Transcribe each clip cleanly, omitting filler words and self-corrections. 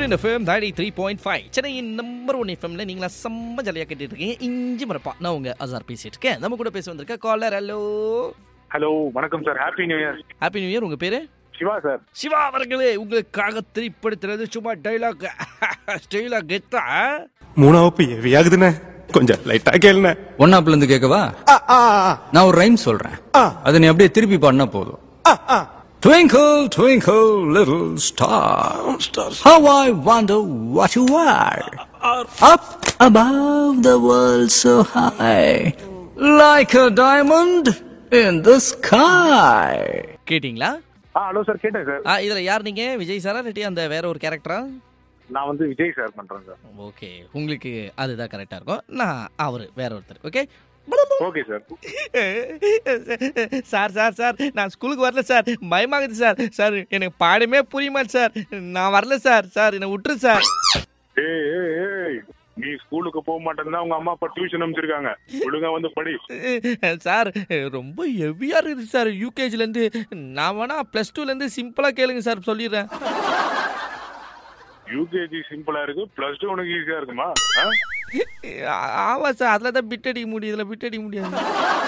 சூரியன் எஃப்எம் 93.5 சென்னையின் நம்பர் 1 எஃப்எம்ல நீங்களா செம்ம ஜாலியாக கேட்டுட்டு இருக்கீங்க. இஞ்சி மரப்பா நான் உங்க அசார் பேசிட்டு இருக்கேன். நம்ம கூட பேச வந்திருக்க காலர். ஹலோ வணக்கம் sir. Happy new year. Happy new year. உங்க பேரு? சிவா சார். சிவா அவர்களே, உங்களுக்காக திரைப்படுத்துறது சும்மா டைலாக் ஸ்டைலா கெத்தா. மூணாவது ஹெவியாகுதுண்ணே, கொஞ்சம் லைட்டா கேளுண்ணே. ஒன்னாப்ல இருந்து கேட்கவா? நான் ஒரு ரைம் சொல்றேன், அதை நீ அப்படியே திருப்பி பாடினா போதும். Twinkle, twinkle, little star, how I wonder what you are. Up above the world so high, like a diamond in the sky. கேட்டிங்களா? ஹலோ சார், கேட்டேன் சார். இதுல யார் நீங்க? விஜய் சாரா இல்லாட்டி அந்த வேற ஒரு கேரக்டரா? நான் வந்து விஜய் சார் பண்றேன் சார். ஓகே, உங்களுக்கு அதுதான் கரெக்டா இருக்கும். நான் அவரு வேற ஒருத்தர். Okay okay sir. Sir sir sir நான் ஸ்கூலுக்கு வரல சார், பயமாகுது சார். சார் எனக்கு பாடமே புரியுமா சார், நான் வரல சார். சார் என்னை விட்டுரு சார். ஏய், நீ ஸ்கூலுக்கு போக மாட்டேன்னா உங்க அம்மா அப்பா டியூஷன் அனுப்பிச்சிருக்காங்க, ஒழுங்கா வந்து படி. சார் ரொம்ப ஹெவியா இருக்குது சார் யூகேஜில இருந்து. நான் வேணா +2ல இருந்து சிம்பிளா கேளுங்க சார், சொல்லிடுறேன். யூகேஜி சிம்பிளா இருக்கு, +2 உனக்கு ஈஸியா இருக்குமா? ஆமா சார், அதுல தான் பிட் அடிக்க முடியும், இதுல பிட் அடிக்க முடியாது.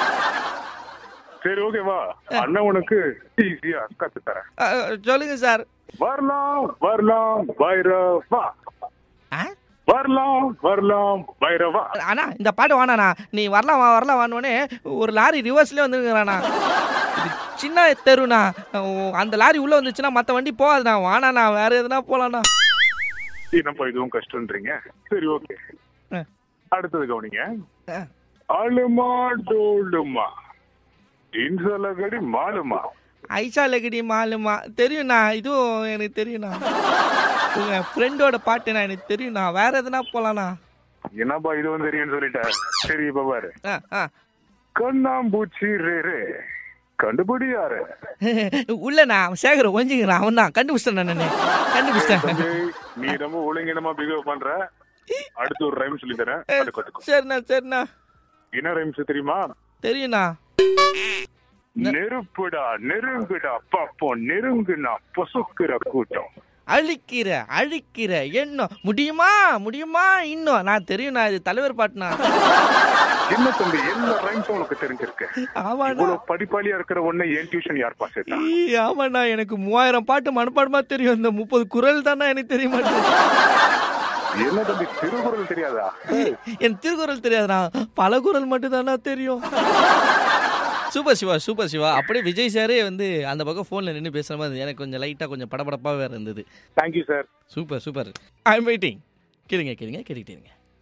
சரி ஓகேவா, அண்ணன் உனக்கு ஈஸியா கத்து தரேன். சொல்லுங்க சார். வரலாம் வரலாம் பைரவா, வரலாம் வரலாம் பைரவா. அண்ணா இந்த பாட்டு வாண்ணா, நீ வரலாம் வரலாம் வானோடனே ஒரு லாரி ரிவர்ஸ்லேயே வந்துருக்குறாண்ணா. இது சின்ன தெருண்ணா, அந்த லாரி உள்ள வந்துச்சுன்னா மற்ற வண்டி போகாதுண்ணா. வாண்ணா வேற எதுனா போலாண்ணா. என்னப்பா இதுவும் கஷ்டம்ன்றீங்க? சரி ஓகே, அடுத்தது கவனிங்க. ஆளுமா டோலுமா இன்சலகடி மாலுமா. ஐசா லகடி மாலுமா தெரியும்ண்ணா, இதுவும் எனக்கு தெரியும்ண்ணா. உங்க ஃப்ரெண்டோட பாட்டுண்ணா, எனக்கு தெரியும்ண்ணா. வேற எதுனா போலாண்ணா. என்னப்பா இதுவும் தெரியும்னு சொல்லிட்டேன். சரி இப்ப பாரு. கண்ணாம்பூச்சி ரே ரே கண்டுபிடி யாரு? உள்ளண்ணா சேகர் கொஞ்சிங்கிறான், அவன் தான் கண்டுபிடிச்சிட்டேன். நான் கண்டுபிடிச்சிட்டேன். நீ ரொம்ப ஒழுங்கினமா பிஹேவ் பண்ற. அடுத்து ஒரு ரைம் சொல்லி தரேன், அது கத்துக்கோ. சரிண்ணா சரிண்ணா. என்ன ரைம்ஸ் தெரியுமா? தெரியும்ண்ணா. நெருப்புடா நெருங்குடா பாப்போம், நெருங்குனா பொசுக்குற கூட்டம். அழிக்கிற அழிக்கிற எண்ணம் முடியுமா முடியுமா இன்னும். நான் தெரியும்ண்ணா, இது தலைவர் பாட்டுண்ணா. என்ன தம்பி, எல்லா ரைம்ஸும் உனக்கு தெரிஞ்சிருக்கு. ஆமாண்ணா. படிப்பாளியா இருக்கிற ஒண்ணு என் டியூஷன் யார் பாஸ்? ஆமாண்ணா, எனக்கு 3000 பாட்டு மனப்பாடமா தெரியும். இந்த 30 குறள் தானே எனக்கு தெரிய மாட்டேன். என்ன தம்பி, திருக்குறள் தெரியாதா? என் திருக்குறள் தெரியாதுண்ணா, பல குறள் மட்டும் தானே தெரியும். Super Siva, super Siva. அப்படியே விஜய் சாரே வந்து அந்த பக்கம் போன்ல நின்று பேசுற மாதிரி எனக்கு கொஞ்சம் லைட்டா கொஞ்சம் படபடப்பாவே இருந்தது. Thank you sir. Super super. I am waiting. கேளுங்க கேளுங்க கேட்டுக்கிட்டே இருங்க.